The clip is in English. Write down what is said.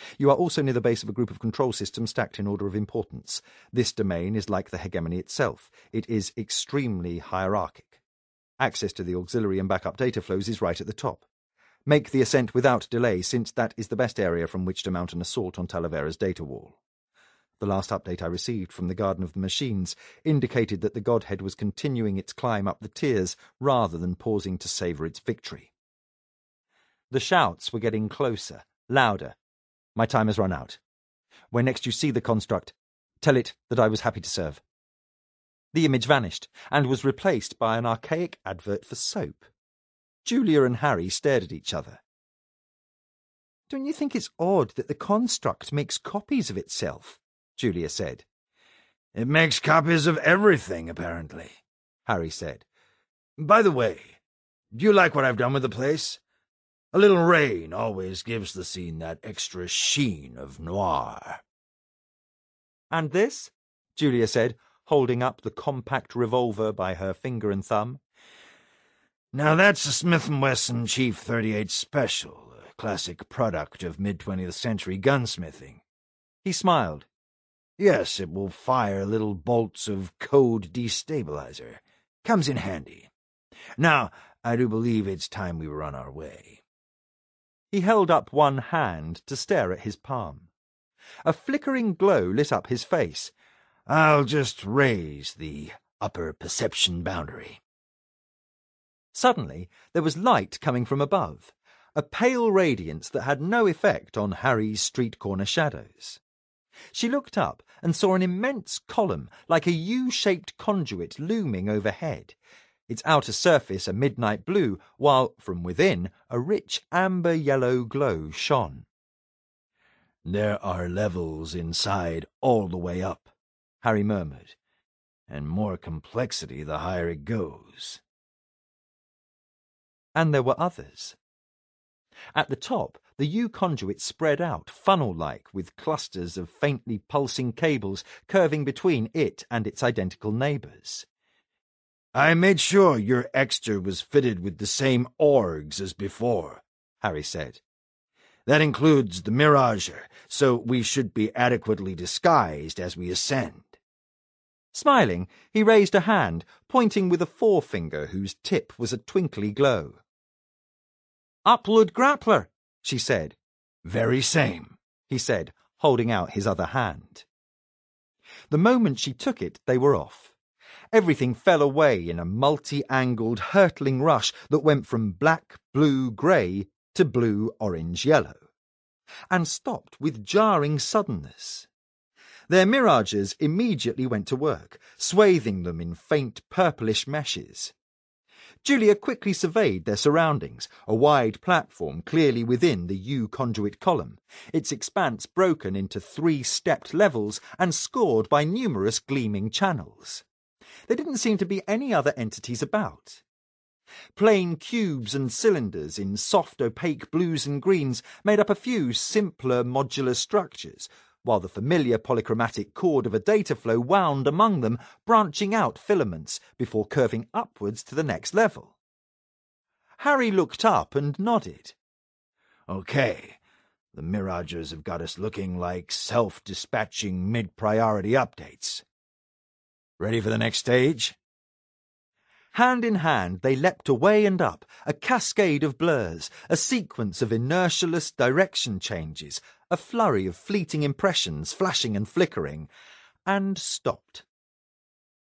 You are also near the base of a group of control systems stacked in order of importance. This domain is like the hegemony itself. It is extremely hierarchic. Access to the auxiliary and backup data flows is right at the top. Make the ascent without delay, since that is the best area from which to mount an assault on Talavera's data wall. The last update I received from the Garden of the Machines indicated that the Godhead was continuing its climb up the tiers rather than pausing to savour its victory. The shouts were getting closer, louder. My time has run out. When next you see the construct, tell it that I was happy to serve. The image vanished and was replaced by an archaic advert for soap. Julia and Harry stared at each other. "Don't you think it's odd that the construct makes copies of itself?" Julia said. "It makes copies of everything, apparently," Harry said. "By the way, do you like what I've done with the place? A little rain always gives the scene that extra sheen of noir." "And this?" Julia said, holding up the compact revolver by her finger and thumb. "Now that's a Smith & Wesson Chief 38 Special, a classic product of mid-20th century gunsmithing." He smiled. "Yes, it will fire little bolts of code destabilizer. Comes in handy. Now, I do believe it's time we were on our way." He held up one hand to stare at his palm. A flickering glow lit up his face. "I'll just raise the upper perception boundary." Suddenly, there was light coming from above, a pale radiance that had no effect on Harry's street-corner shadows. She looked up and saw an immense column like a U-shaped conduit looming overhead, its outer surface a midnight blue, while, from within, a rich amber-yellow glow shone. "There are levels inside all the way up," Harry murmured, "and more complexity the higher it goes." And there were others. At the top, the U-conduit spread out, funnel-like, with clusters of faintly pulsing cables curving between it and its identical neighbours. "I made sure your Exter was fitted with the same orgs as before," Harry said. "That includes the Mirager, so we should be adequately disguised as we ascend." Smiling, he raised a hand, pointing with a forefinger whose tip was a twinkly glow. "Upward grappler," she said. "Very same," he said, holding out his other hand. The moment she took it, they were off. Everything fell away in a multi-angled, hurtling rush that went from black, blue, grey to blue, orange, yellow, and stopped with jarring suddenness. Their Miragers immediately went to work, swathing them in faint purplish meshes. Julia quickly surveyed their surroundings, a wide platform clearly within the U-conduit column, its expanse broken into 3-stepped levels and scored by numerous gleaming channels. There didn't seem to be any other entities about. Plain cubes and cylinders in soft opaque blues and greens made up a few simpler modular structures, while the familiar polychromatic cord of a data flow wound among them, branching out filaments before curving upwards to the next level. Harry looked up and nodded. "Okay, the Miragers have got us looking like self-dispatching mid-priority updates. Ready for the next stage?" Hand in hand, they leapt away and up, a cascade of blurs, a sequence of inertialess direction changes, a flurry of fleeting impressions flashing and flickering, and stopped.